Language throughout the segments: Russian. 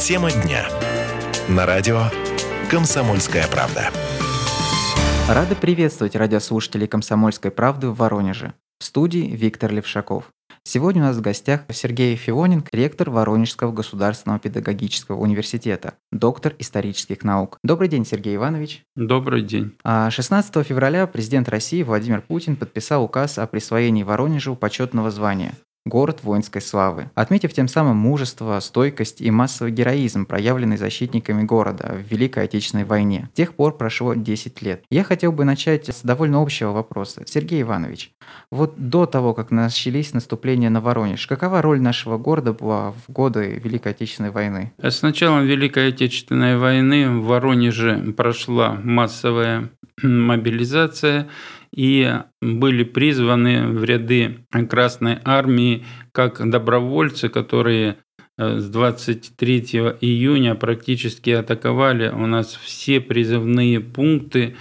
Тема дня. На радио «Комсомольская правда». Рады приветствовать радиослушателей «Комсомольской правды» в Воронеже. В студии Виктор Левшаков. Сегодня у нас в гостях Сергей Фионенко, ректор Воронежского государственного педагогического университета, доктор исторических наук. Добрый день, Сергей Иванович. Добрый день. 16 февраля президент России Владимир Путин подписал указ о присвоении Воронежу почетного звания «Город воинской славы», отметив тем самым мужество, стойкость и массовый героизм, проявленный защитниками города в Великой Отечественной войне. С тех пор прошло 10 лет. Я хотел бы начать с довольно общего вопроса. Сергей Иванович, вот до того, как начались наступления на Воронеж, какова роль нашего города была в годы Великой Отечественной войны? С началом Великой Отечественной войны в Воронеже прошла массовая мобилизация, и были призваны в ряды Красной Армии как добровольцы, которые с 23 июня практически атаковали у нас все призывные пункты.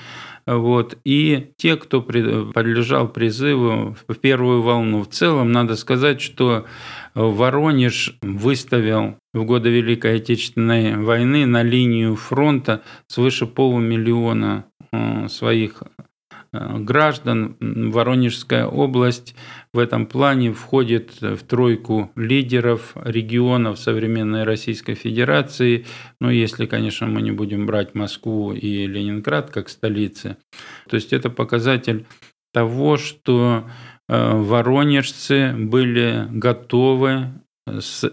И те, кто подлежал призыву в первую волну. В целом, надо сказать, что Воронеж выставил в годы Великой Отечественной войны на линию фронта свыше 500 000 своих граждан. Воронежская область в этом плане входит в тройку лидеров регионов современной Российской Федерации. Если, конечно, мы не будем брать Москву и Ленинград как столицы. То есть это показатель того, что воронежцы были готовы с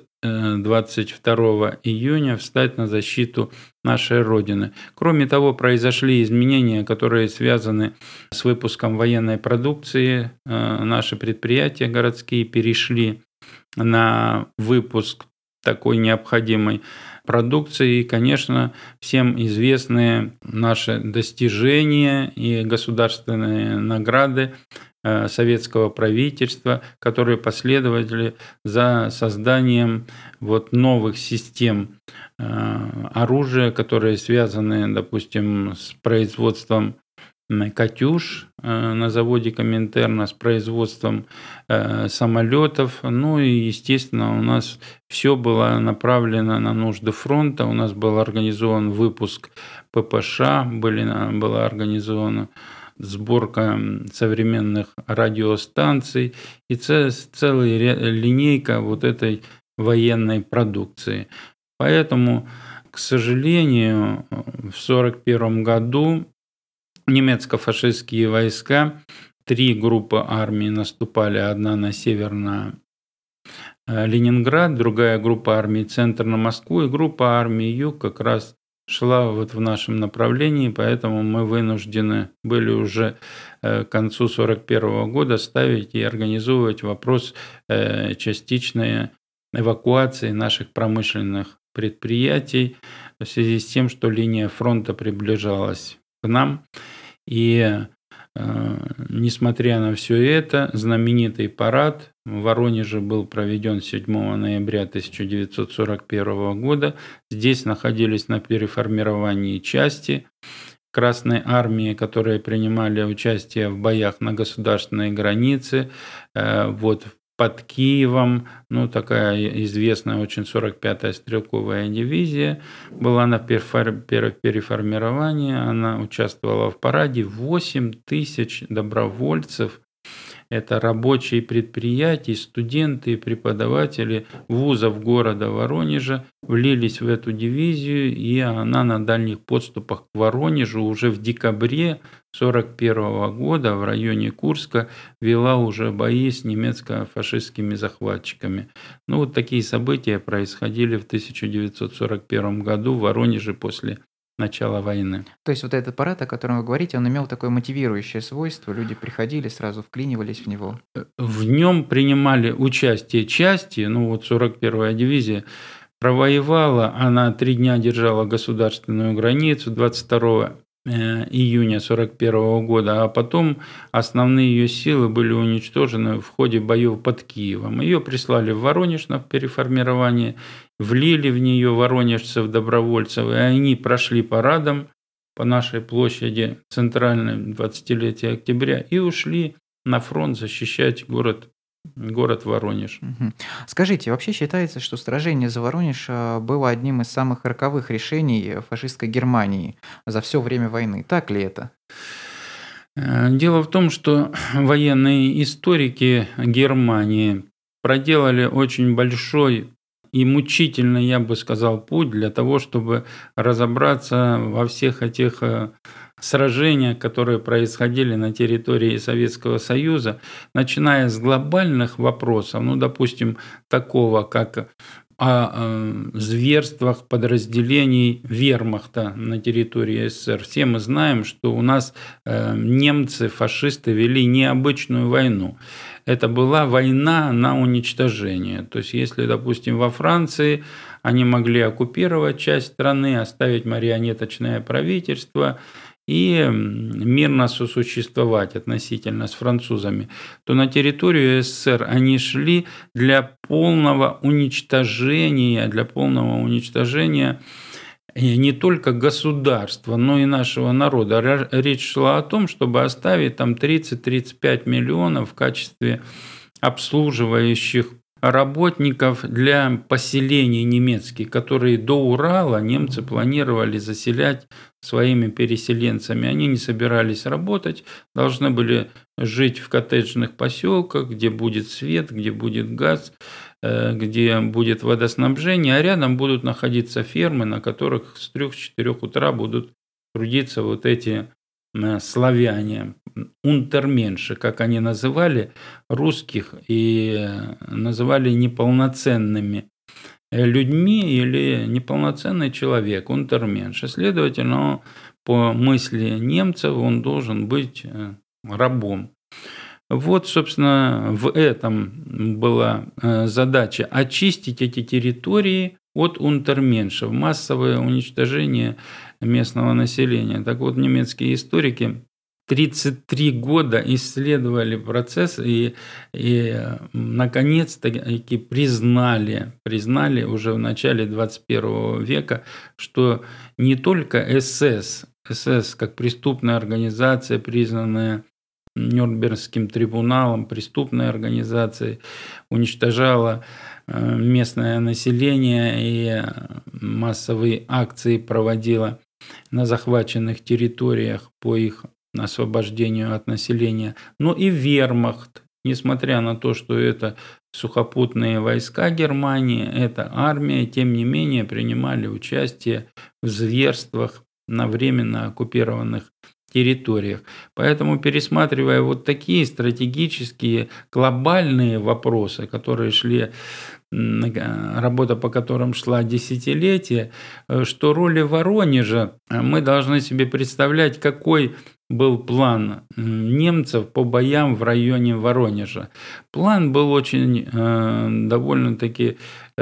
22 июня встать на защиту нашей Родины. Кроме того, произошли изменения, которые связаны с выпуском военной продукции. Наши предприятия городские перешли на выпуск такой необходимой продукции. И, конечно, всем известны наши достижения и государственные награды советского правительства, которые последовали за созданием новых систем оружия, которые связаны, допустим, с производством «Катюш» на заводе Коминтерна, с производством самолетов. И, естественно, у нас все было направлено на нужды фронта. У нас был организован выпуск ППШ, была организована сборка современных радиостанций и целая линейка этой военной продукции. Поэтому, к сожалению, в 1941 году немецко-фашистские войска, 3 группы армий наступали, одна на север на Ленинград, другая группа армий центр на Москву, и группа армий юг как раз шла в нашем направлении, поэтому мы вынуждены были уже к концу 1941 года ставить и организовывать вопрос частичной эвакуации наших промышленных предприятий в связи с тем, что линия фронта приближалась к нам. И несмотря на все это, знаменитый парад в Воронеже был проведен 7 ноября 1941 года. Здесь находились на переформировании части Красной Армии, которые принимали участие в боях на государственной границе, под Киевом. Такая известная очень 45-я стрелковая дивизия была на переформировании. Она участвовала в параде. 8 тысяч добровольцев. Это рабочие предприятия, студенты и преподаватели вузов города Воронежа влились в эту дивизию, и она на дальних подступах к Воронежу уже в декабре 1941 года в районе Курска вела уже бои с немецко-фашистскими захватчиками. Такие события происходили в 1941 году в Воронеже после начала войны. То есть этот парад, о котором вы говорите, он имел такое мотивирующее свойство, люди приходили, сразу вклинивались в него? В нем принимали участие части, 41-я дивизия провоевала, она 3 дня держала государственную границу 22 июня 1941 года, а потом основные ее силы были уничтожены в ходе боев под Киевом. Ее прислали в Воронеж на переформирование, влили в нее воронежцев, добровольцев, и они прошли парадом по нашей площади центральной 20-летия октября и ушли на фронт защищать город город Воронеж. Мгм. Скажите, вообще считается, что сражение за Воронеж было одним из самых роковых решений фашистской Германии за все время войны. Так ли это? Дело в том, что военные историки Германии проделали очень большой и мучительный, я бы сказал, путь для того, чтобы разобраться во всех этих сражениях, которые происходили на территории Советского Союза, начиная с глобальных вопросов, ну, допустим, такого, как о зверствах подразделений вермахта на территории СССР. Все мы знаем, что у нас немцы, фашисты вели необычную войну. Это была война на уничтожение. То есть, если, допустим, во Франции они могли оккупировать часть страны, оставить марионеточное правительство и мирно сосуществовать относительно с французами, то на территорию СССР они шли для полного уничтожения не только государства, но и нашего народа. Речь шла о том, чтобы оставить там 30-35 миллионов в качестве обслуживающих работников для поселений немецких, которые до Урала немцы планировали заселять своими переселенцами. Они не собирались работать, должны были жить в коттеджных поселках, где будет свет, где будет газ, где будет водоснабжение, а рядом будут находиться фермы, на которых с 3-4 утра будут трудиться вот эти славяне, унтерменши, как они называли русских, и называли неполноценными людьми или неполноценный человек, унтерменш. Следовательно, по мысли немцев он должен быть рабом. Вот, собственно, в этом была задача очистить эти территории от унтерменшев, массовое уничтожение местного населения. Так вот, немецкие историки 33 года исследовали процесс и наконец-таки признали уже в начале 21 века, что не только СС как преступная организация, признанная Нюрнбергским трибуналом, преступной организацией, уничтожала местное население и массовые акции проводила на захваченных территориях по их освобождению от населения. Но и вермахт, несмотря на то, что это сухопутные войска Германии, это армия, тем не менее принимали участие в зверствах на временно оккупированных территориях. Поэтому, пересматривая вот такие стратегические глобальные вопросы, которые шли, работа по которым шла десятилетия, что роли Воронежа мы должны себе представлять, какой был план немцев по боям в районе Воронежа. План был очень довольно-таки,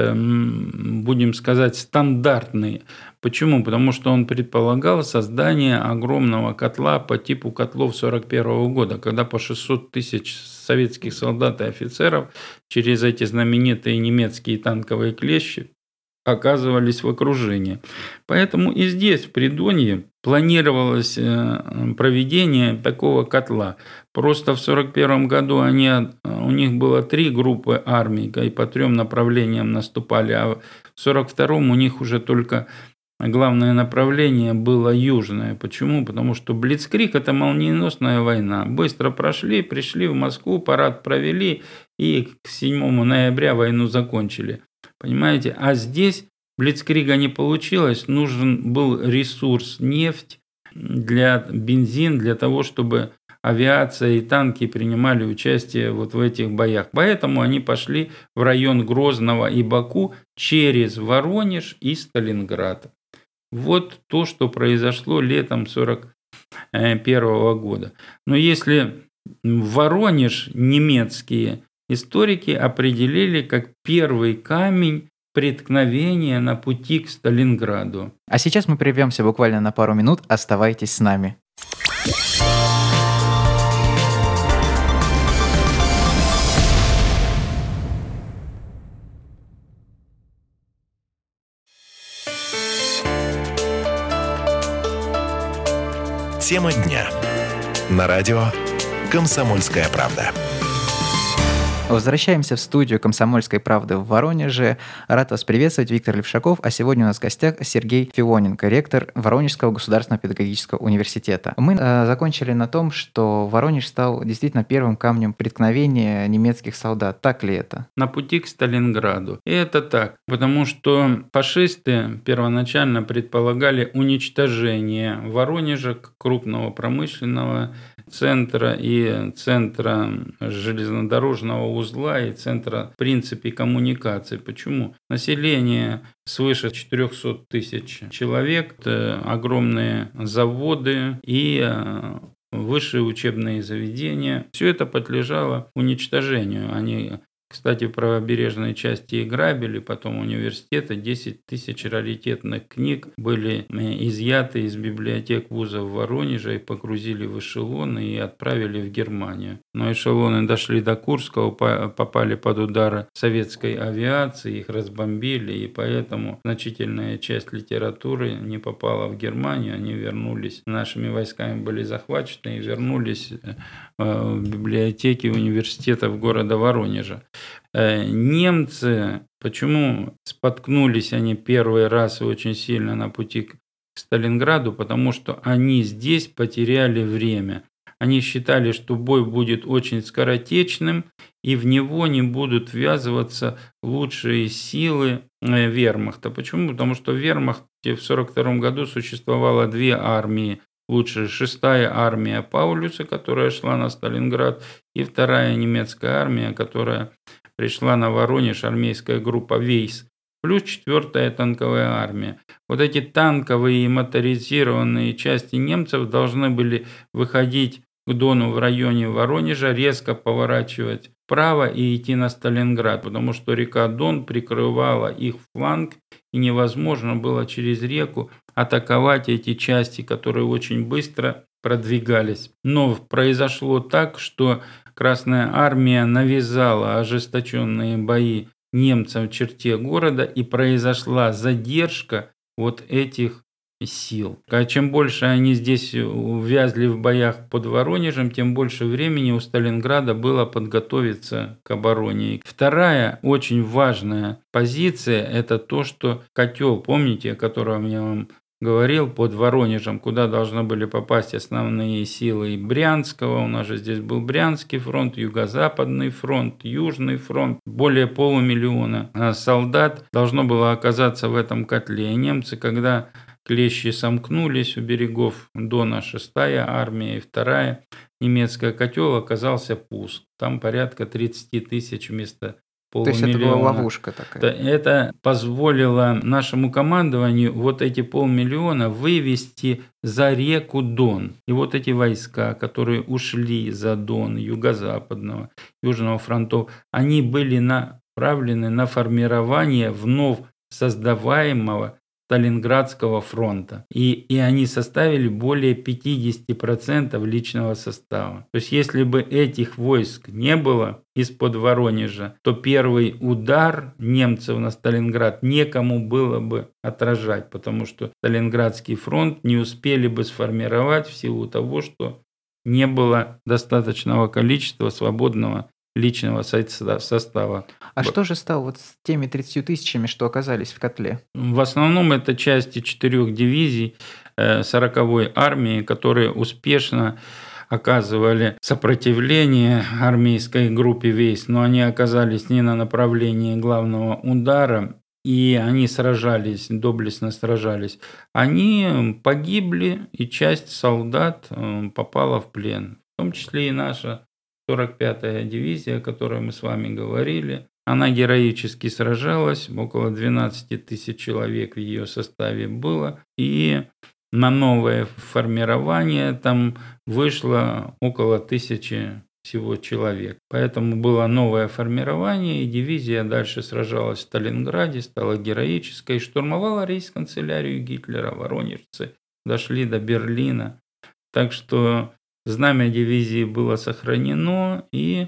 будем сказать, стандартный. Почему? Потому что он предполагал создание огромного котла по типу котлов 1941 года, когда по 600 тысяч советских солдат и офицеров через эти знаменитые немецкие танковые клещи оказывались в окружении. Поэтому и здесь, в Придонье, планировалось проведение такого котла. Просто в 1941 году у них было 3 группы армий, и по 3 направлениям наступали, а в 1942 у них уже только главное направление было южное. Почему? Потому что Блицкриг – это молниеносная война. Быстро прошли, пришли в Москву, парад провели и к 7 ноября войну закончили. Понимаете? А здесь Блицкрига не получилось. Нужен был ресурс нефть, бензин для того, чтобы авиация и танки принимали участие вот в этих боях. Поэтому они пошли в район Грозного и Баку через Воронеж и Сталинград. Вот то, что произошло летом 1941 года. Но если Воронеж немецкие историки определили как первый камень преткновения на пути к Сталинграду. А сейчас мы прервемся буквально на пару минут. Оставайтесь с нами. Тема дня. На радио «Комсомольская правда». Возвращаемся в студию «Комсомольской правды» в Воронеже. Рад вас приветствовать, Виктор Левшаков. А сегодня у нас в гостях Сергей Филоненко, ректор Воронежского государственного педагогического университета. Мы закончили на том, что Воронеж стал действительно первым камнем преткновения немецких солдат. Так ли это? На пути к Сталинграду. И это так, потому что фашисты первоначально предполагали уничтожение Воронежа, как крупного промышленного центра и центра железнодорожного узла и центра, в принципе, коммуникаций. Почему? Население свыше 400 тысяч человек, огромные заводы и высшие учебные заведения. Все это подлежало уничтожению. Они, кстати, в правобережной части и грабили, потом университеты. 10 тысяч раритетных книг были изъяты из библиотек вузов Воронежа и погрузили в эшелоны и отправили в Германию. Но эшелоны дошли до Курского, попали под удары советской авиации, их разбомбили, и поэтому значительная часть литературы не попала в Германию. Они вернулись, нашими войсками были захвачены и вернулись в библиотеки университетов города Воронежа. Немцы, почему споткнулись они первый раз и очень сильно на пути к Сталинграду? Потому что они здесь потеряли время. Они считали, что бой будет очень скоротечным, и в него не будут ввязываться лучшие силы вермахта. Почему? Потому что в вермахте в 1942 году существовало две армии. Лучше 6-я армия Паулюса, которая шла на Сталинград, и 2-я немецкая армия, которая пришла на Воронеж, армейская группа «Вейс», плюс 4-я танковая армия. Вот эти танковые и моторизированные части немцев должны были выходить к Дону в районе Воронежа, резко поворачивать вправо и идти на Сталинград, потому что река Дон прикрывала их фланг, и невозможно было через реку атаковать эти части, которые очень быстро продвигались. Но произошло так, что Красная Армия навязала ожесточенные бои немцам в черте города, и произошла задержка вот этих сил. А чем больше они здесь увязли в боях под Воронежем, тем больше времени у Сталинграда было подготовиться к обороне. Вторая очень важная позиция – это то, что котел, помните, о котором я вам говорил, под Воронежем, куда должны были попасть основные силы Брянского. У нас же здесь был Брянский фронт, Юго-Западный фронт, Южный фронт. Более 500 000 солдат должно было оказаться в этом котле. И немцы, когда клещи сомкнулись у берегов Дона, 6-я армия и 2-я немецкая, котел оказался пуст. Там порядка 30 тысяч вместо полумиллиона. То есть это была ловушка такая. Это позволило нашему командованию вот эти 500 000 вывести за реку Дон. И вот эти войска, которые ушли за Дон Юго-Западного, Южного фронтов, они были направлены на формирование вновь создаваемого Сталинградского фронта. И они составили более 50% личного состава. То есть, если бы этих войск не было из-под Воронежа, то первый удар немцев на Сталинград некому было бы отражать, потому что Сталинградский фронт не успели бы сформировать в силу того, что не было достаточного количества свободного личного состава. А что же стало вот с теми 30 тысячами, что оказались в котле? В основном это части 4 дивизий 40-й армии, которые успешно оказывали сопротивление армейской группе «Вейс», но они оказались не на направлении главного удара, и они сражались, доблестно сражались. Они погибли, и часть солдат попала в плен, в том числе и наша 45-я дивизия, о которой мы с вами говорили. Она героически сражалась, около 12 тысяч человек в ее составе было, и на новое формирование там вышло около 1000 всего человек. Поэтому было новое формирование, и дивизия дальше сражалась в Сталинграде, стала героической, штурмовала рейхсканцелярию Гитлера, воронежцы дошли до Берлина. Так что знамя дивизии было сохранено, и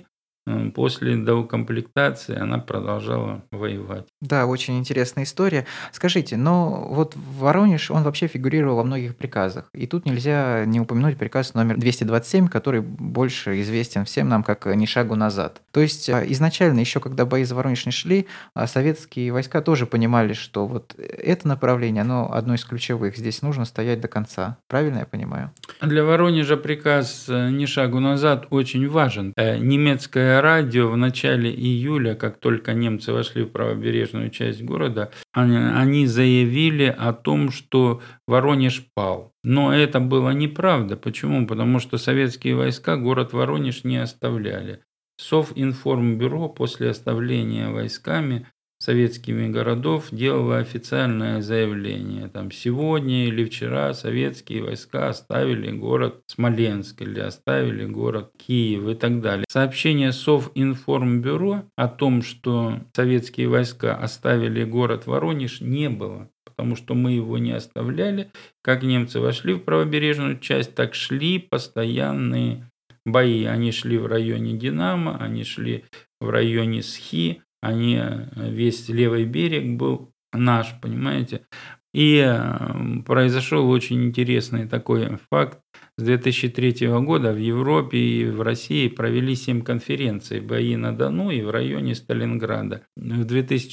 после доукомплектации она продолжала воевать. Да, очень интересная история. Скажите, но вот Воронеж, он вообще фигурировал во многих приказах. И тут нельзя не упомянуть приказ номер 227, который больше известен всем нам как «Ни шагу назад». То есть изначально, еще когда бои за Воронеж не шли, советские войска тоже понимали, что вот это направление, оно одно из ключевых. Здесь нужно стоять до конца. Правильно я понимаю? Для Воронежа приказ «Ни шагу назад» очень важен. Немецкое радио в начале июля, как только немцы вошли в правобережную часть города, они заявили о том, что Воронеж пал. Но это было неправда. Почему? Потому что советские войска город Воронеж не оставляли. Совинформбюро после оставления войсками советскими городов делало официальное заявление. Там сегодня или вчера советские войска оставили город Смоленск или оставили город Киев и так далее. Сообщение Совинформбюро о том, что советские войска оставили город Воронеж, не было. Потому что мы его не оставляли. Как немцы вошли в правобережную часть, так шли постоянные бои. Они шли в районе Динамо, они шли в районе Схи, весь левый берег был наш, понимаете. И произошел очень интересный такой факт. С 2003 года в Европе и в России провели 7 конференций «Бои на Дону» и в районе Сталинграда. В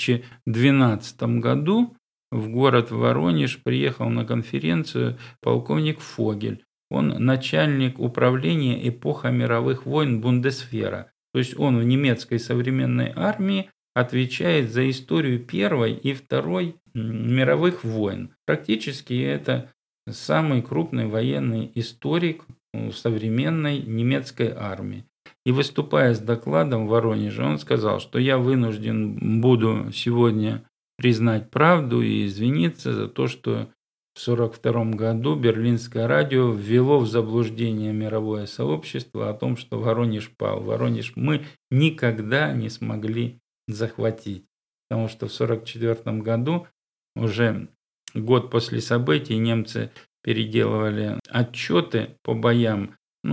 2012 году в город Воронеж приехал на конференцию полковник Фогель. Он начальник управления «Эпоха мировых войн» Бундесвера. То есть он в немецкой современной армии отвечает за историю Первой и Второй мировых войн. Практически это самый крупный военный историк в современной немецкой армии. И выступая с докладом в Воронеже, он сказал, что я вынужден буду сегодня признать правду и извиниться за то, что в 1942 году Берлинское радио ввело в заблуждение мировое сообщество о том, что Воронеж пал. Воронеж мы никогда не смогли захватить, потому что в 1944 году, уже год после событий, немцы переделывали отчеты по боям,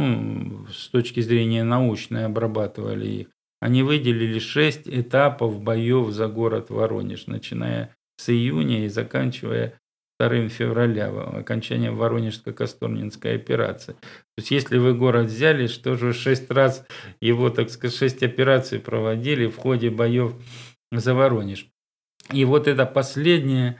с точки зрения научной обрабатывали их. Они выделили 6 этапов боев за город Воронеж, начиная с июня и заканчивая 2 февраля, окончание Воронежско-Касторнинской операции. То есть, если вы город взяли, что же 6 раз его, 6 операций проводили в ходе боев за Воронеж. И вот эта последняя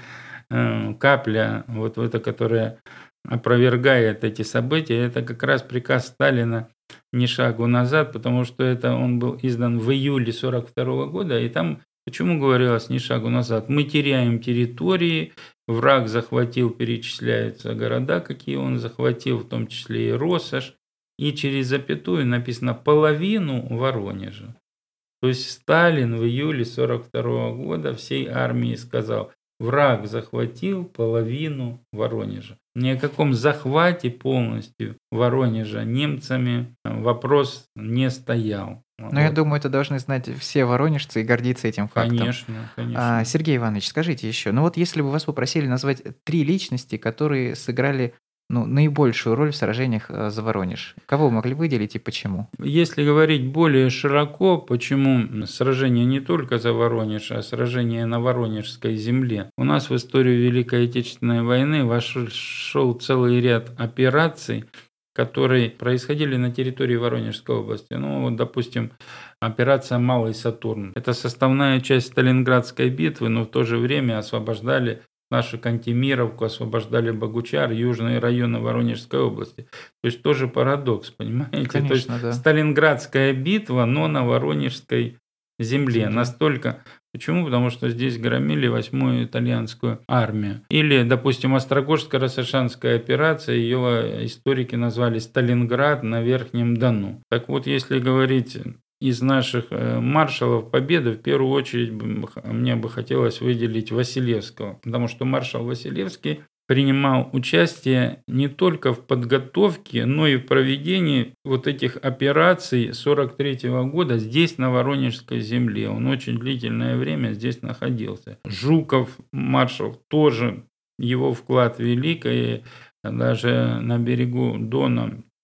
капля, вот эта, которая опровергает эти события, это как раз приказ Сталина «Ни шагу назад», потому что он был издан в июле 1942 года, и там почему говорилось «ни шагу назад»? Мы теряем территории, враг захватил, перечисляются города, какие он захватил, в том числе и Россошь, и через запятую написано «половину Воронежа». То есть Сталин в июле 1942 года всей армии сказал: враг захватил половину Воронежа. Ни о каком захвате полностью Воронежа немцами вопрос не стоял. Но я думаю, это должны знать все воронежцы и гордиться этим фактом. Конечно, конечно. Сергей Иванович, скажите еще, если бы вас попросили назвать 3 личности, которые сыграли наибольшую роль в сражениях за Воронеж, кого вы могли выделить и почему? Если говорить более широко, почему сражение не только за Воронеж, а сражение на Воронежской земле. У нас в историю Великой Отечественной войны вошел целый ряд операций, которые происходили на территории Воронежской области. Допустим, операция «Малый Сатурн». Это составная часть Сталинградской битвы, но в то же время освобождали нашу Кантемировку, освобождали Богучар, южные районы Воронежской области. То есть тоже парадокс, понимаете? Конечно, то есть да. Сталинградская битва, но на Воронежской земле. Настолько. Почему? Потому что здесь громили 8-ю итальянскую армию. Или, допустим, Острогожско-Рассошанская операция, ее историки назвали «Сталинград на Верхнем Дону». Так вот, если говорить из наших маршалов Победы, в первую очередь мне бы хотелось выделить Василевского, потому что маршал Василевский принимал участие не только в подготовке, но и в проведении этих операций 1943 года здесь, на Воронежской земле. Он очень длительное время здесь находился. Жуков, маршал, тоже его вклад велик, и даже на берегу Дона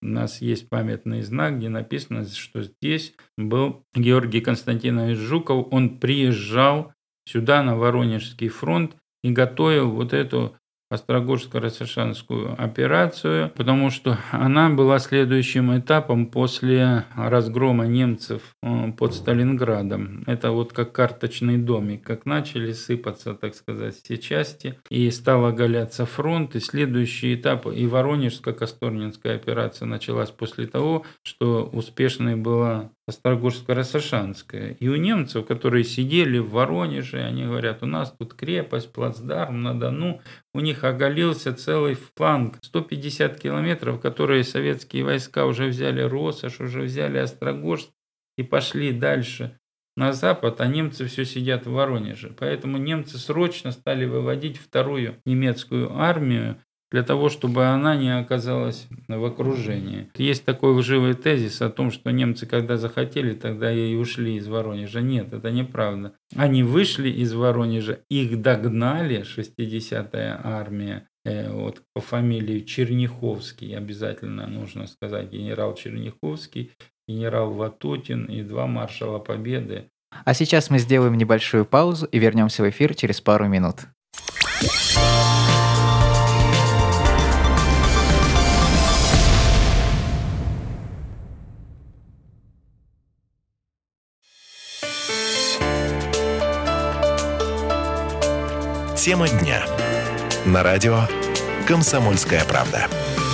У нас есть памятный знак, где написано, что здесь был Георгий Константинович Жуков. Он приезжал сюда, на Воронежский фронт, и готовил вот эту Острогожско-Рассошанскую операцию, потому что она была следующим этапом после разгрома немцев под Сталинградом. Это вот как карточный домик, как начали сыпаться, так сказать, все части, и стал оголяться фронт, и следующий этап, и Воронежско-Косторнинская операция началась после того, что успешной была Острогожско-Рассошанская. И у немцев, которые сидели в Воронеже, они говорят, у нас тут крепость, плацдарм на Дону, у них оголился целый фланг, 150 километров, которые советские войска уже взяли Россошь, уже взяли Острогожск и пошли дальше на запад, а немцы все сидят в Воронеже. Поэтому немцы срочно стали выводить вторую немецкую армию, для того, чтобы она не оказалась в окружении. Есть такой лживый тезис о том, что немцы, когда захотели, тогда и ушли из Воронежа. Нет, это неправда. Они вышли из Воронежа, их догнали, 60-я армия, вот по фамилии Черняховский, обязательно нужно сказать, генерал Черняховский, генерал Ватутин и 2 маршала Победы. А сейчас мы сделаем небольшую паузу и вернемся в эфир через пару минут. Тема дня. На радио «Комсомольская правда».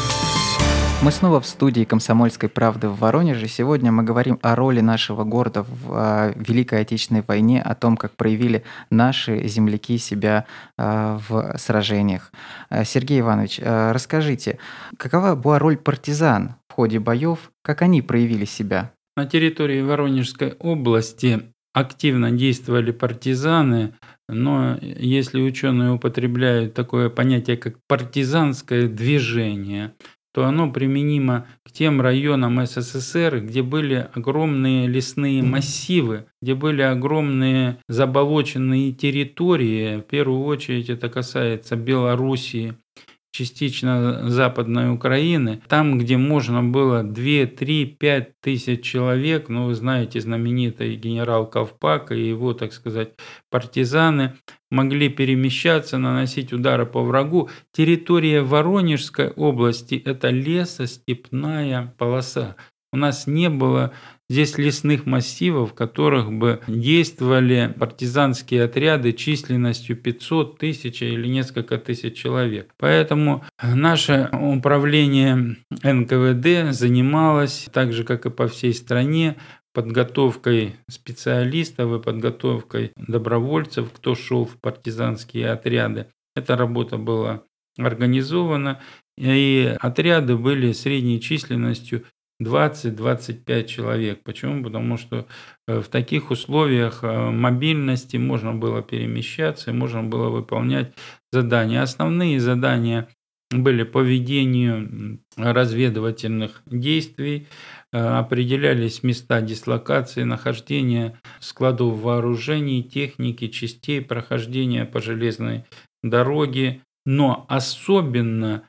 Мы снова в студии «Комсомольской правды» в Воронеже. Сегодня мы говорим о роли нашего города в Великой Отечественной войне, о том, как проявили наши земляки себя в сражениях. Сергей Иванович, расскажите, какова была роль партизан в ходе боев, как они проявили себя? На территории Воронежской области активно действовали партизаны, но если ученые употребляют такое понятие, как партизанское движение, то оно применимо к тем районам СССР, где были огромные лесные массивы, где были огромные заболоченные территории. В первую очередь это касается Белоруссии, частично Западной Украины, там, где можно было 2, 3, 5 тысяч человек, вы знаете, знаменитый генерал Ковпак и его, так сказать, партизаны могли перемещаться, наносить удары по врагу. Территория Воронежской области – это лесостепная полоса. У нас не было здесь лесных массивов, в которых бы действовали партизанские отряды численностью 500, 1000 или несколько тысяч человек. Поэтому наше управление НКВД занималось, так же как и по всей стране, подготовкой специалистов и подготовкой добровольцев, кто шел в партизанские отряды. Эта работа была организована, и отряды были средней численностью 20-25 человек. Почему? Потому что в таких условиях мобильности можно было перемещаться и можно было выполнять задания. Основные задания были по ведению разведывательных действий, определялись места дислокации, нахождение складов вооружений, техники, частей, прохождение по железной дороге. Но особенно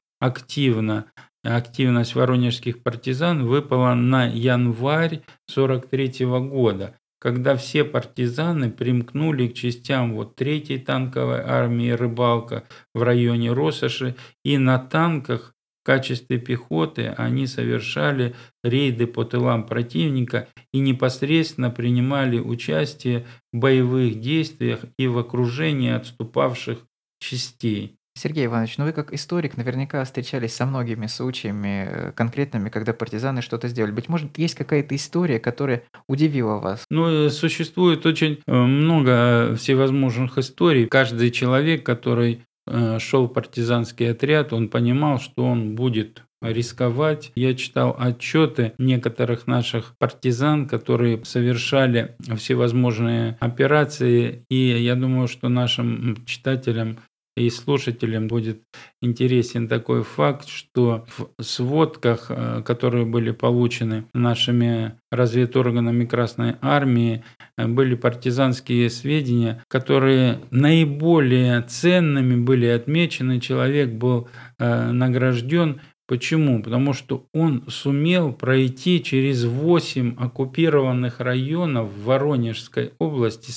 активность воронежских партизан выпала на январь 1943 года, когда все партизаны примкнули к частям 3-й танковой армии «Рыбалка» в районе Россоши, и на танках в качестве пехоты они совершали рейды по тылам противника и непосредственно принимали участие в боевых действиях и в окружении отступавших частей. Сергей Иванович, вы как историк наверняка встречались со многими случаями конкретными, когда партизаны что-то сделали. Быть может, есть какая-то история, которая удивила вас? Существует очень много всевозможных историй. Каждый человек, который шел в партизанский отряд, он понимал, что он будет рисковать. Я читал отчеты некоторых наших партизан, которые совершали всевозможные операции, и я думаю, что нашим читателям и слушателям будет интересен такой факт, что в сводках, которые были получены нашими разведорганами Красной Армии, были партизанские сведения, которые наиболее ценными были отмечены. Человек был награжден Почему? Потому что он сумел пройти через 8 оккупированных районов в Воронежской области,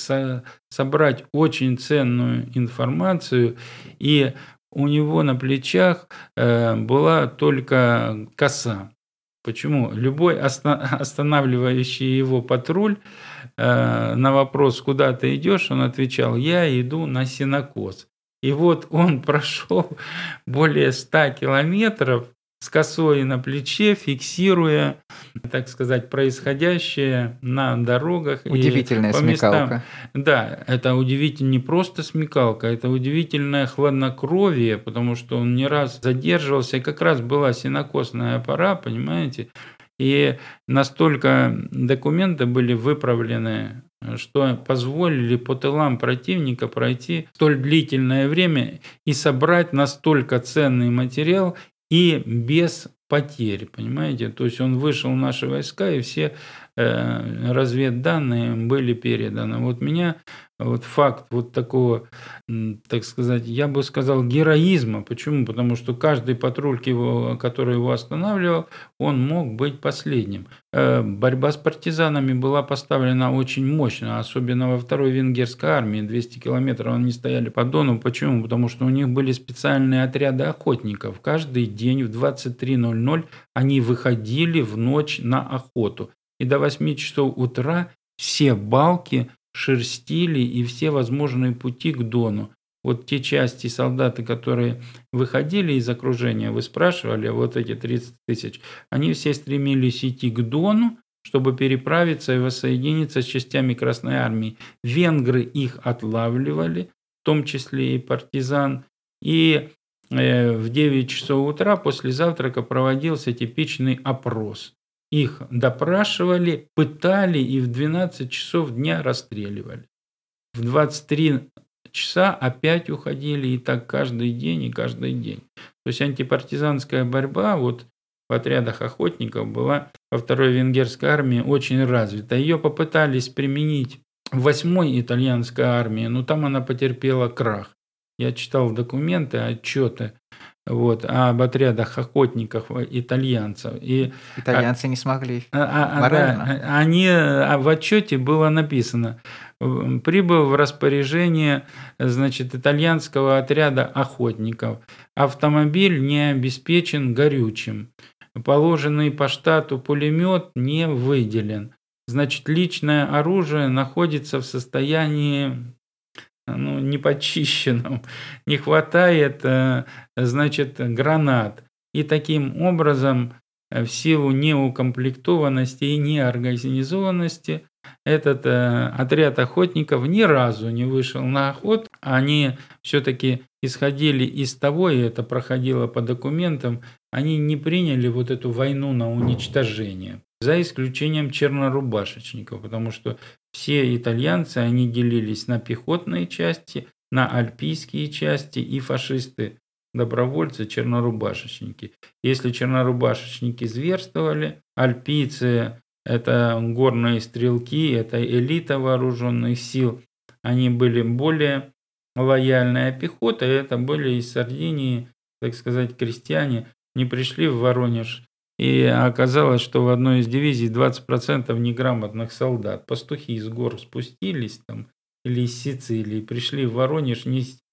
собрать очень ценную информацию, и у него на плечах была только коса. Почему? Любой останавливающий его патруль на вопрос, куда ты идешь, он отвечал: я иду на сенокос. И вот он прошел более 100 километров с косой на плече, фиксируя, так сказать, происходящее на дорогах Удивительная и по местам. смекалка. Да, это удивительно, не просто смекалка, это удивительное хладнокровие, потому что он не раз задерживался, и как раз была сенокосная пора, понимаете, и настолько документы были выправлены, что позволили по тылам противника пройти столь длительное время и собрать настолько ценный материал и без потерь, понимаете? То есть он вышел в наши войска, и все разведданные были переданы. Вот меня вот факт вот такого, так сказать, я бы сказал, героизма. Почему? Потому что каждый патруль, который его останавливал, он мог быть последним. Борьба с партизанами была поставлена очень мощно, особенно во второй венгерской армии. 200 километров они стояли по Дону. Почему? Потому что у них были специальные отряды охотников. Каждый день в 23:00 они выходили в ночь на охоту. И до 8 часов утра все балки шерстили и все возможные пути к Дону. Вот те части солдаты, которые выходили из окружения, вы спрашивали, вот эти 30 тысяч, они все стремились идти к Дону, чтобы переправиться и воссоединиться с частями Красной Армии. Венгры их отлавливали, в том числе и партизан. И в 9 часов утра после завтрака проводился типичный опрос. Их допрашивали, пытали и в 12 часов дня расстреливали. В 23 часа опять уходили, и так каждый день и каждый день. То есть антипартизанская борьба вот в отрядах охотников была во второй венгерской армии очень развита. Ее попытались применить в 8-й итальянской армии, но там она потерпела крах. Я читал документы, отчеты об отрядах охотников итальянцев. И Итальянцы не смогли морально. да, они, в отчете было написано: прибыл в распоряжение, значит, итальянского отряда охотников. Автомобиль не обеспечен горючим. Положенный по штату пулемет не выделен. Значит, личное оружие находится в состоянии неподчищенном. Не хватает, значит, гранат. И таким образом, в силу неукомплектованности и неорганизованности, этот отряд охотников ни разу не вышел на охоту. Они все-таки исходили из того, и это проходило по документам, они не приняли вот эту войну на уничтожение. За исключением чернорубашечников, потому что все итальянцы, они делились на пехотные части, на альпийские части и фашисты, добровольцы, чернорубашечники. Если чернорубашечники зверствовали, альпийцы – это горные стрелки, это элита вооруженных сил, они были более лояльные, а пехота – это были из Сардинии, так сказать, крестьяне, не пришли в Воронеж. И оказалось, что в одной из дивизий 20% неграмотных солдат. Пастухи из гор спустились там, или из Сицилии, пришли в Воронеж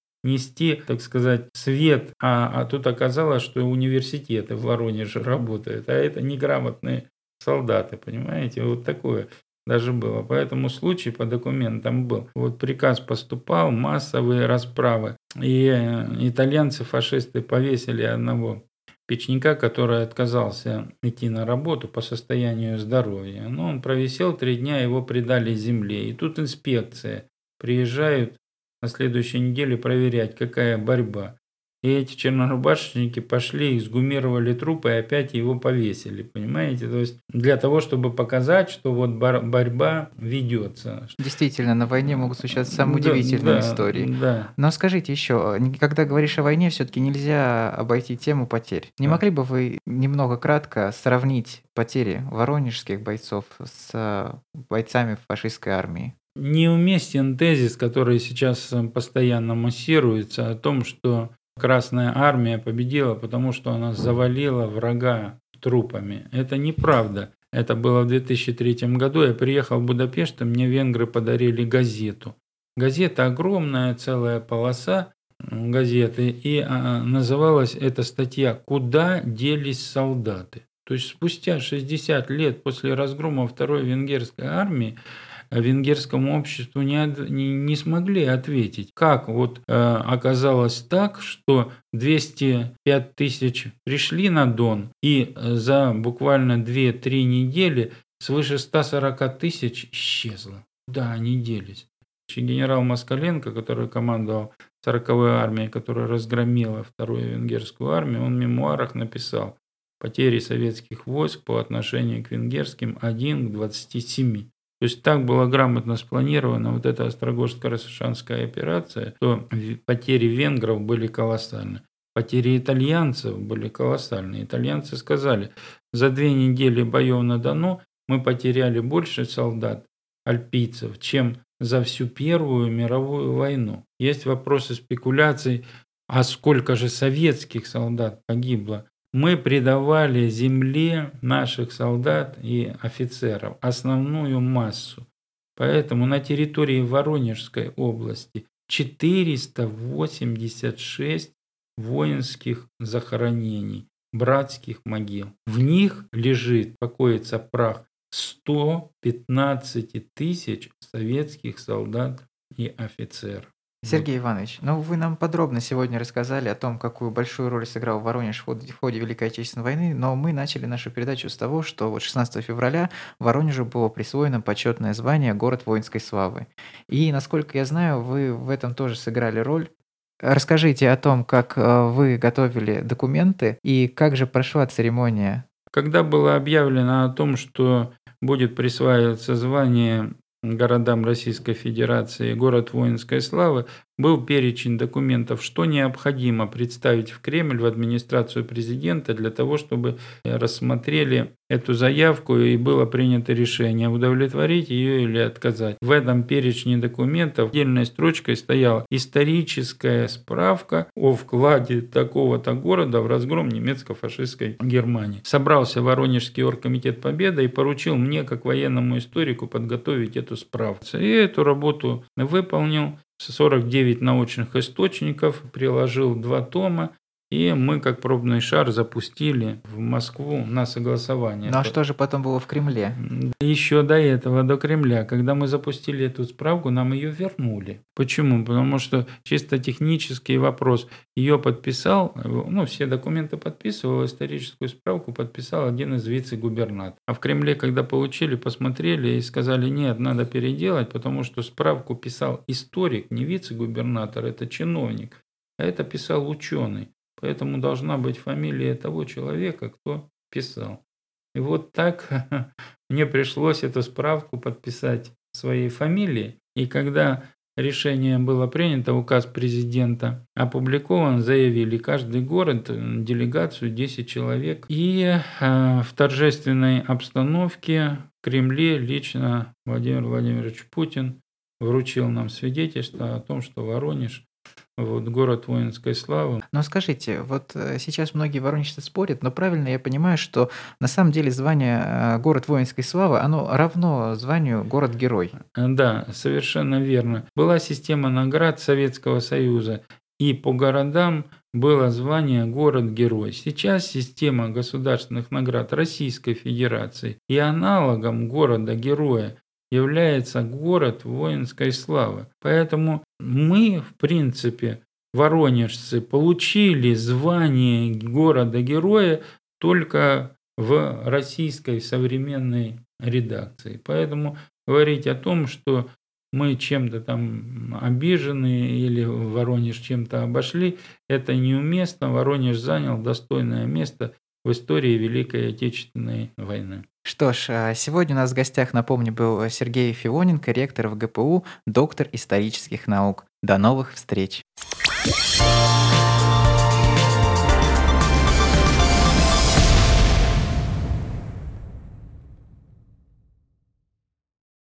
нести, так сказать, свет. А тут оказалось, что университеты в Воронеже работают, а это неграмотные солдаты, понимаете? Вот такое даже было. Поэтому случай по документам был. Вот приказ поступал, массовые расправы. И итальянцы-фашисты повесили одного печника, который отказался идти на работу по состоянию здоровья. Но он провисел 3 дня, его предали земле. И тут инспекция. Приезжают на следующей неделе проверять, какая борьба. И эти чернорубашечники пошли, эксгумировали труп и опять его повесили. Понимаете? То есть для того, чтобы показать, что вот борьба ведется. Действительно, на войне могут случаться самые удивительные истории. Да. Но скажите еще, когда говоришь о войне, все-таки нельзя обойти тему потерь. Не могли бы вы немного кратко сравнить потери воронежских бойцов с бойцами фашистской армии? Неуместен тезис, который сейчас постоянно муссируется, о том, что Красная армия победила, потому что она завалила врага трупами. Это неправда. Это было в 2003 году. Я приехал в Будапешт, и мне венгры подарили газету. Газета огромная, целая полоса газеты, и называлась эта статья «Куда делись солдаты?». То есть спустя 60 лет после разгрома Второй венгерской армии венгерскому обществу не смогли ответить, как оказалось так, что 205 тысяч пришли на Дон, и за буквально 2-3 недели свыше 140 тысяч исчезло. Куда они делись? Генерал Москаленко, который командовал 40-й армией, которая разгромила Вторую венгерскую армию, он в мемуарах написал: потери советских войск по отношению к венгерским 1 к 27. То есть так была грамотно спланирована вот эта Острогожско-Рассашанская операция, что потери венгров были колоссальны. Потери итальянцев были колоссальны. Итальянцы сказали: за 2 недели боев на Дону мы потеряли больше солдат, альпийцев, чем за всю Первую мировую войну. Есть вопросы спекуляций, а сколько же советских солдат погибло. Мы предавали земле наших солдат и офицеров, основную массу. Поэтому на территории Воронежской области 486 воинских захоронений, братских могил. В них покоится прах 115 тысяч советских солдат и офицеров. Сергей Иванович, вы нам подробно сегодня рассказали о том, какую большую роль сыграл Воронеж в ходе Великой Отечественной войны, но мы начали нашу передачу с того, что 16 февраля Воронежу было присвоено почетное звание «Город воинской славы». И, насколько я знаю, вы в этом тоже сыграли роль. Расскажите о том, как вы готовили документы и как же прошла церемония. Когда было объявлено о том, что будет присваиваться звание городам Российской Федерации «Город воинской славы», был перечень документов, что необходимо представить в Кремль, в администрацию президента для того, чтобы рассмотрели эту заявку и было принято решение, удовлетворить ее или отказать. В этом перечне документов отдельной строчкой стояла историческая справка о вкладе такого-то города в разгром немецко-фашистской Германии. Собрался Воронежский оргкомитет Победы и поручил мне, как военному историку, подготовить эту справку. И эту работу выполнил. 49 научных источников, приложил 2 тома, и мы, как пробный шар, запустили в Москву на согласование. Ну а что же потом было в Кремле? Еще до этого, до Кремля. Когда мы запустили эту справку, нам ее вернули. Почему? Потому что чисто технический вопрос. Ее подписал, все документы подписывал, историческую справку подписал один из вице-губернаторов. А в Кремле, когда получили, посмотрели и сказали: нет, надо переделать, потому что справку писал историк, не вице-губернатор, это чиновник, а это писал ученый. Поэтому должна быть фамилия того человека, кто писал. И вот так мне пришлось эту справку подписать своей фамилией. И когда решение было принято, указ президента опубликован, заявили: каждый город, делегацию 10 человек. И в торжественной обстановке в Кремле лично Владимир Владимирович Путин вручил нам свидетельство о том, что Воронеж город воинской славы. Но скажите, сейчас многие воронежцы спорят, но правильно я понимаю, что на самом деле звание «Город воинской славы», оно равно званию «Город-герой». Да, совершенно верно. Была система наград Советского Союза, и по городам было звание «Город-герой». Сейчас система государственных наград Российской Федерации и аналогом «Города-героя» является город воинской славы. Поэтому мы, в принципе, воронежцы, получили звание города-героя только в российской современной редакции. Поэтому говорить о том, что мы чем-то там обижены или Воронеж чем-то обошли, это неуместно. Воронеж занял достойное место в истории Великой Отечественной войны. Что ж, сегодня у нас в гостях, напомню, был Сергей Филоненко, ректор ВГПУ, доктор исторических наук. До новых встреч!